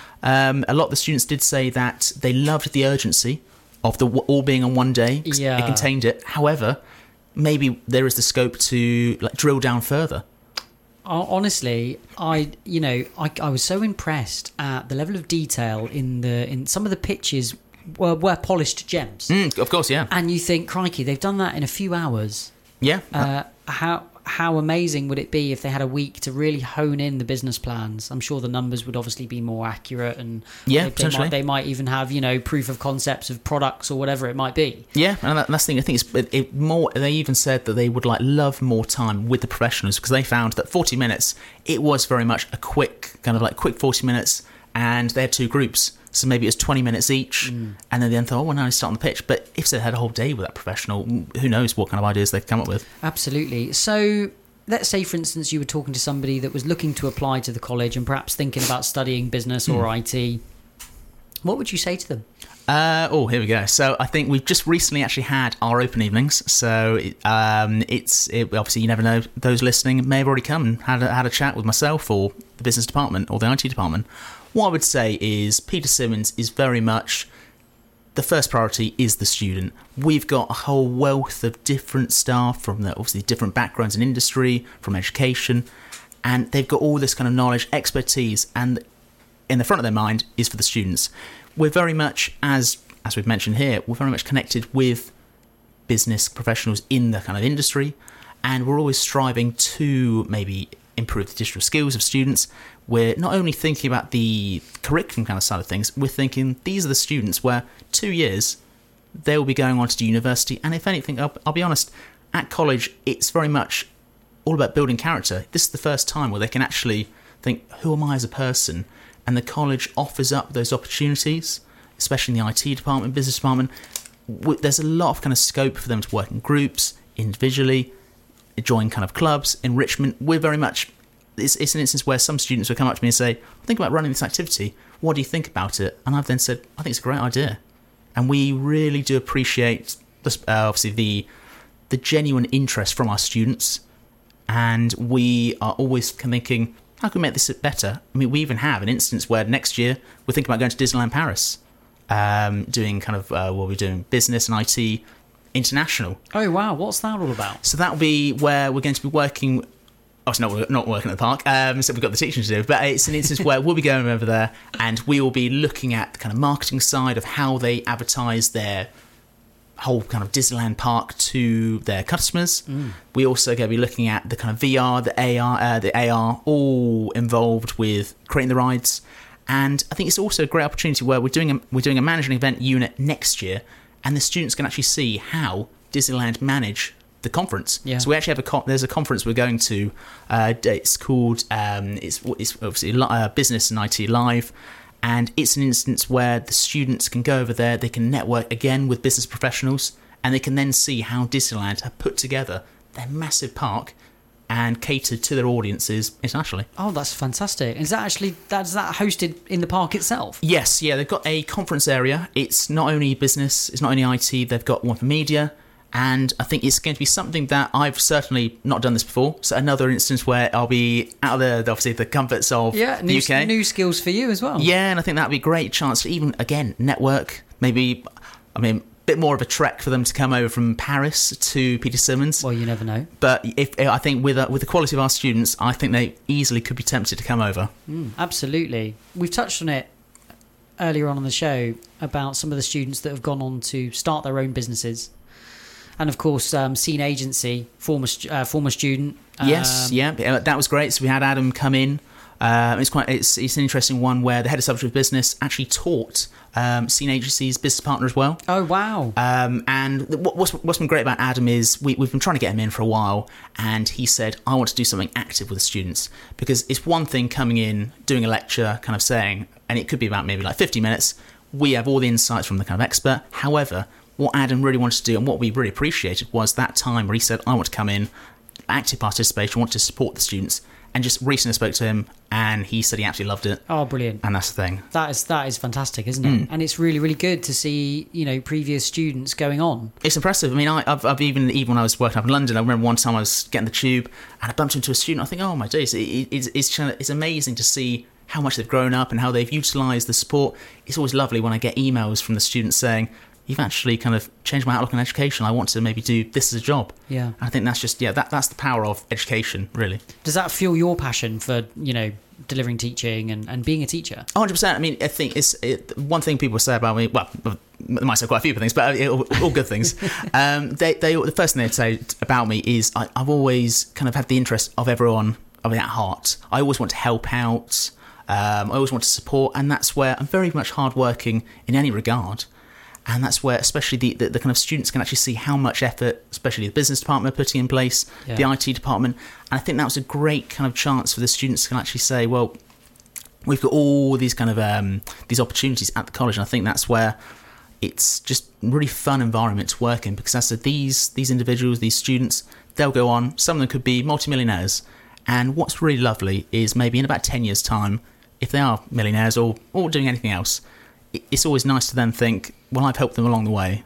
Um, a lot of the students did say that they loved the urgency of the all being on one day. Yeah. It contained it. However, maybe there is the scope to like drill down further. Honestly, I you know I, I was so impressed at the level of detail in the in some of the pitches were, were polished gems. Mm, of course, yeah. And you think, crikey, they've done that in a few hours. Yeah. Uh, how how amazing would it be if they had a week to really hone in the business plans? I'm sure the numbers would obviously be more accurate, and yeah, they, they, might, they might even have, you know, proof of concepts of products or whatever it might be. Yeah, and that, that's the thing. I think it's it, it more. They even said that they would like love more time with the professionals because they found that forty minutes it was very much a quick kind of like quick forty minutes, and they had two groups. So maybe it was twenty minutes each, mm. and then they thought, oh, well, now I start on the pitch. But if they had a whole day with that professional, who knows what kind of ideas they'd come up with. Absolutely. So let's say, for instance, you were talking to somebody that was looking to apply to the college and perhaps thinking about studying business or mm. I T. What would you say to them? Uh, oh, here we go. So I think we've just recently actually had our open evenings. So um, it's it, obviously you never know. Those listening may have already come and had a, had a chat with myself or the business department or the I T department. What I would say is Peter Symonds is very much the first priority is the student. We've got a whole wealth of different staff from the, obviously different backgrounds in industry, from education, and they've got all this kind of knowledge, expertise, and in the front of their mind is for the students. We're very much, as as we've mentioned here, we're very much connected with business professionals in the kind of industry, and we're always striving to maybe improve the digital skills of students. We're not only thinking about the curriculum kind of side of things, we're thinking these are the students where two years they will be going on to the university, and if anything, I'll, I'll be honest, at college it's very much all about building character. This is the first time where they can actually think, who am I as a person? And the college offers up those opportunities, especially in the I T department, business department. There's a lot of kind of scope for them to work in groups, individually, join kind of clubs, enrichment. We're very much, it's, it's an instance where some students will come up to me and say, think about running this activity. What do you think about it? And I've then said, I think it's a great idea. And we really do appreciate, the, uh, obviously, the the genuine interest from our students. And we are always thinking, how can we make this better? I mean, we even have an instance where next year we're thinking about going to Disneyland Paris, um, doing kind of, uh, well, we're doing business and I T international. Oh, wow. What's that all about? So that'll be where we're going to be working. Oh, it's not, not working at the park. Um, so we've got the teaching to do. But it's an instance where we'll be going over there and we will be looking at the kind of marketing side of how they advertise their whole kind of Disneyland park to their customers. Mm. We also going to be looking at the kind of V R, the A R, uh, the A R, all involved with creating the rides. And I think it's also a great opportunity where we're doing a, we're doing a managing event unit next year, and the students can actually see how Disneyland manage the conference. Yeah. So we actually have a con- there's a conference we're going to. Uh, it's called um, it's it's obviously uh, Business and I T Live, and it's an instance where the students can go over there. They can network again with business professionals, and they can then see how Disneyland have put together their massive park and catered to their audiences internationally. Oh, that's fantastic! Is that actually that's that hosted in the park itself? Yes, yeah. They've got a conference area. It's not only business, it's not only I T. They've got one for media. And I think it's going to be something that I've certainly not done this before. So another instance where I'll be out of the, obviously, the comforts of yeah, the new, U K. New skills for you as well. Yeah, and I think that'd be a great chance to even, again, network. Maybe, I mean, a bit more of a trek for them to come over from Paris to Peter Symonds. Well, you never know. But if I think with uh, with the quality of our students, I think they easily could be tempted to come over. Mm, absolutely. We've touched on it earlier on in the show about some of the students that have gone on to start their own businesses. And of course, um, Scene Agency, former stu- uh, former student. Yes, um, yeah, that was great. So we had Adam come in. Uh, it's quite it's, it's an interesting one where the head of subject of business actually taught um, Scene Agency's business partner as well. Oh wow! Um, and what, what's what's been great about Adam is we, we've been trying to get him in for a while, and he said, "I want to do something active with the students because it's one thing coming in, doing a lecture, kind of saying, and it could be about maybe like fifty minutes. We have all the insights from the kind of expert. However, what Adam really wanted to do and what we really appreciated was that time where he said, I want to come in, active participation, want to support the students." And just recently spoke to him, and he said he absolutely loved it. Oh, brilliant! And that's the thing. That is that is fantastic, isn't it? Mm. And it's really, really good to see, you know, previous students going on. It's impressive. I mean, I, I've, I've even even when I was working up in London, I remember one time I was getting the tube and I bumped into a student. I think, oh my days, it, it, it's it's it's amazing to see how much they've grown up and how they've utilised the support. It's always lovely when I get emails from the students saying, you've actually kind of changed my outlook on education. I want to maybe do this as a job. Yeah. And I think that's just, yeah, that that's the power of education, really. Does that fuel your passion for, you know, delivering teaching and, and being a teacher? one hundred percent. I mean, I think it's it, one thing people say about me, well, they might say quite a few things, but all, all good things. um, they, they, the first thing they'd say about me is I, I've always kind of had the interest of everyone of at heart. I always want to help out. Um, I always want to support. And that's where I'm very much hardworking in any regard. And that's where especially the, the, the kind of students can actually see how much effort, especially the business department are putting in place, yeah. the I T department. And I think that was a great kind of chance for the students to actually say, well, we've got all these kind of um, these opportunities at the college. And I think that's where it's just a really fun environment to work in, because as I said, these, these individuals, these students, they'll go on. Some of them could be multimillionaires. And what's really lovely is maybe in about ten years' time, if they are millionaires or, or doing anything else, it's always nice to then think, well, I've helped them along the way.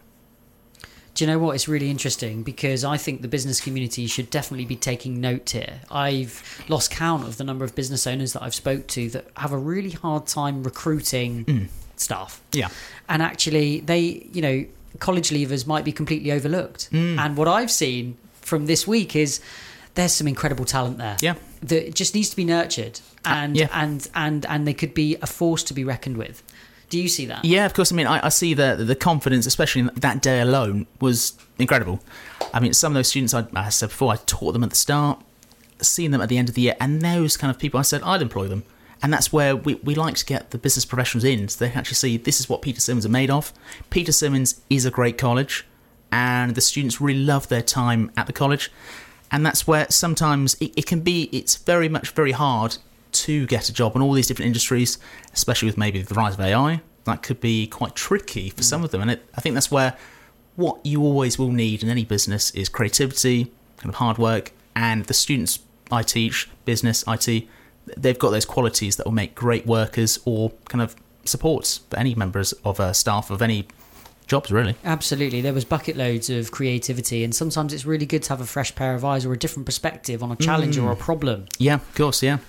Do you know what? It's really interesting because I think the business community should definitely be taking note here. I've lost count of the number of business owners that I've spoke to that have a really hard time recruiting mm. staff. Yeah. And actually, they, you know, college leavers might be completely overlooked. Mm. And what I've seen from this week is there's some incredible talent there. Yeah. That just needs to be nurtured and, uh, yeah. and, and, and they could be a force to be reckoned with. Do you see that? Yeah, of course. I mean, I, I see the the confidence, especially in that day alone, was incredible. I mean, some of those students, I, I said before, I taught them at the start, seeing them at the end of the year, and those kind of people, I said I'd employ them. And that's where we, we like to get the business professionals in, so they can actually see this is what Peter Symonds are made of. Peter Symonds is a great college, and the students really love their time at the college. And that's where sometimes it, it can be, it's very much very hard to get a job in all these different industries, especially with maybe the rise of A I. That could be quite tricky for some of them. And it, I think that's where what you always will need in any business is creativity, kind of hard work, and the students I teach, business, I T, they've got those qualities that will make great workers or kind of supports for any members of uh, staff of any jobs, really. Absolutely. There was bucket loads of creativity, and sometimes it's really good to have a fresh pair of eyes or a different perspective on a challenge mm. or a problem. Yeah, of course, yeah.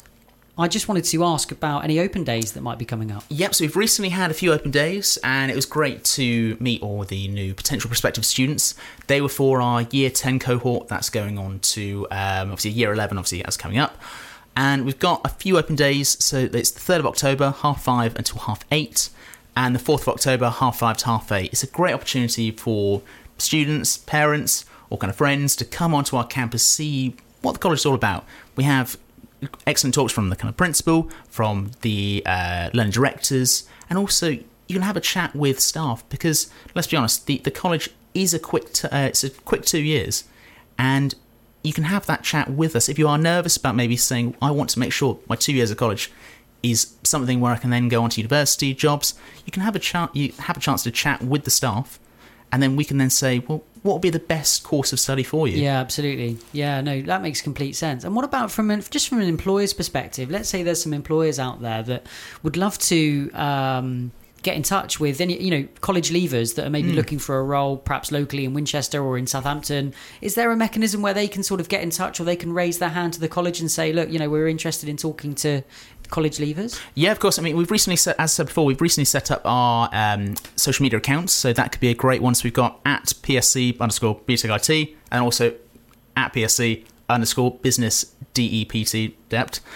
I just wanted to ask about any open days that might be coming up. Yep, so we've recently had a few open days, and it was great to meet all the new potential prospective students. They were for our year ten cohort that's going on to um, obviously year eleven, obviously that's coming up. And we've got a few open days, so it's the third of October, half five until half eight, and the fourth of October, half five to half eight. It's a great opportunity for students, parents, or kind of friends to come onto our campus, see what the college is all about. We have excellent talks from the kind of principal, from the uh, learning directors, and also you can have a chat with staff, because let's be honest, the, the college is a quick t- uh, it's a quick two years, and you can have that chat with us if you are nervous about maybe saying, I want to make sure my two years of college is something where I can then go on to university jobs. You can have a chat, you have a chance to chat with the staff, and then we can then say, well, what would be the best course of study for you? Yeah, absolutely. Yeah, no, that makes complete sense. And what about from an, just from an employer's perspective? Let's say there's some employers out there that would love to um, get in touch with any, you know, college leavers that are maybe mm. looking for a role, perhaps locally in Winchester or in Southampton. Is there a mechanism where they can sort of get in touch, or they can raise their hand to the college and say, look, you know, we're interested in talking to college leavers? Yeah, of course. I mean, we've recently, set, as I said before, we've recently set up our um, social media accounts, so that could be a great one. So we've got at P S C underscore B Tech I T, and also at P S C underscore business D E P T dept.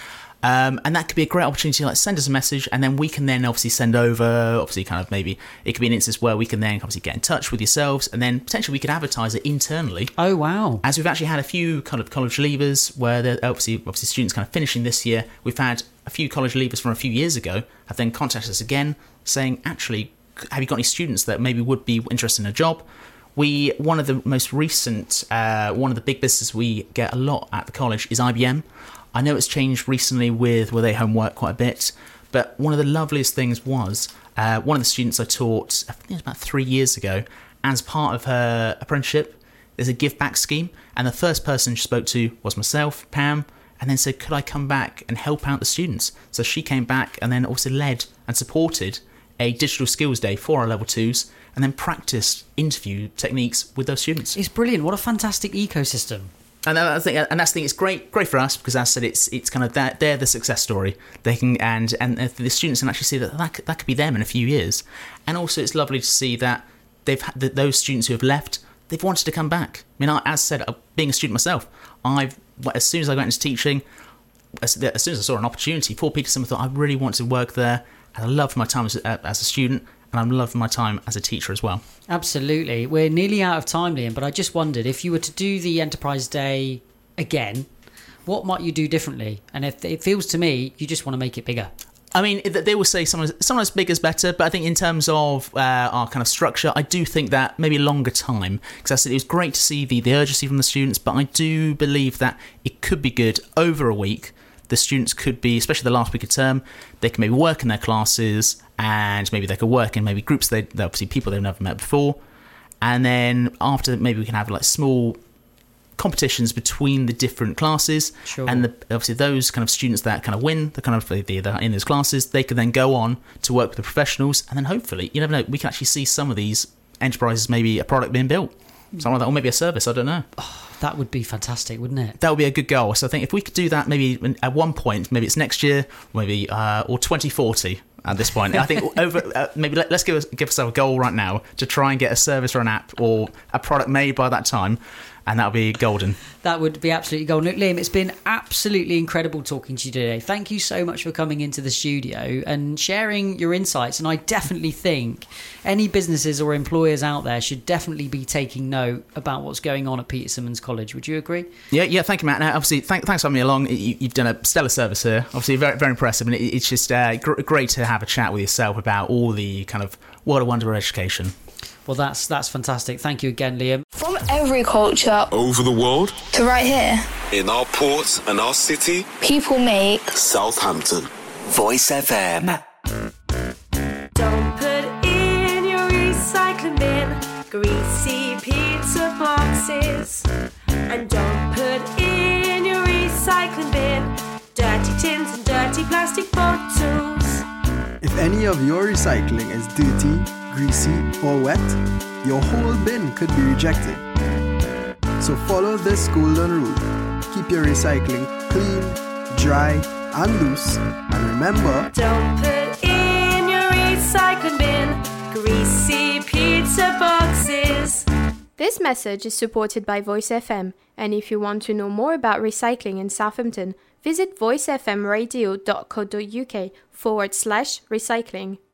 Um, and that could be a great opportunity to like send us a message, and then we can then obviously send over, obviously kind of maybe it could be an instance where we can then obviously get in touch with yourselves, and then potentially we could advertise it internally. Oh wow! As we've actually had a few kind of college leavers where they're obviously obviously students kind of finishing this year. We've had a few college leavers from a few years ago have then contacted us again saying, actually, have you got any students that maybe would be interested in a job? We one of the most recent, uh, one of the big businesses we get a lot at the college is I B M. I know it's changed recently with where they homework quite a bit, but one of the loveliest things was uh, one of the students I taught, I think it was about three years ago, as part of her apprenticeship, there's a give back scheme, and the first person she spoke to was myself, Pam, and then said, could I come back and help out the students? So she came back and then also led and supported a digital skills day for our level twos, and then practiced interview techniques with those students. It's brilliant. What a fantastic ecosystem. And I think, and that's the thing. It's great, great for us because, as I said, it's it's kind of that they're the success story. They can and and the students can actually see that that could, that could be them in a few years. And also, it's lovely to see that they've had that those students who have left, they've wanted to come back. I mean, I, as said, being a student myself, I've as soon as I got into teaching, as, as soon as I saw an opportunity for Peterson, I thought I really want to work there. And I loved my time as, uh, as a student. And I love my time as a teacher as well. Absolutely. We're nearly out of time, Liam, but I just wondered if you were to do the Enterprise Day again, what might you do differently? And if it feels to me, you just want to make it bigger. I mean, they will say sometimes, sometimes bigger is better, but I think in terms of uh, our kind of structure, I do think that maybe a longer time. Because I said it was great to see the, the urgency from the students, but I do believe that it could be good over a week. The students could be, especially the last week of term, they can maybe work in their classes, and maybe they could work in maybe groups they obviously people they've never met before, and then after maybe we can have like small competitions between the different classes. Sure. And the, obviously those kind of students that kind of win the kind of the, the in those classes, they can then go on to work with the professionals, and then hopefully, you never know, we can actually see some of these enterprises, maybe a product being built, something like that, or maybe a service. I don't know. Oh, that would be fantastic, wouldn't it? That would be a good goal. So I think if we could do that, maybe at one point, maybe it's next year, maybe uh, or twenty forty. At this point, I think over uh, maybe let, let's give us give ourselves a goal right now to try and get a service or an app or a product made by that time, and that would be golden. That would be absolutely golden. Look, Liam, it's been absolutely incredible talking to you today. Thank you so much for coming into the studio and sharing your insights. And I definitely think any businesses or employers out there should definitely be taking note about what's going on at Peter Symonds College. Would you agree? Yeah, yeah. Thank you, Matt. Now, obviously, thank, thanks for having me along. You, you've done a stellar service here. Obviously, very, very impressive, and it, it's just uh, gr- great to have a chat with yourself about all the kind of world of wonder education. Well, that's that's fantastic. Thank you again, Liam. From every culture over the world to right here in our port and our city, people make Southampton. Voice F M. Don't put in your recycling bin greasy pizza boxes, and don't put in your recycling bin dirty tins and dirty plastic bottles. If any of your recycling is dirty, greasy or wet, your whole bin could be rejected. So follow this golden rule. Keep your recycling clean, dry and loose, and remember, don't put in your recycling bin greasy pizza boxes. This message is supported by Voice F M, and if you want to know more about recycling in Southampton, visit voicefmradio.co.uk forward slash recycling.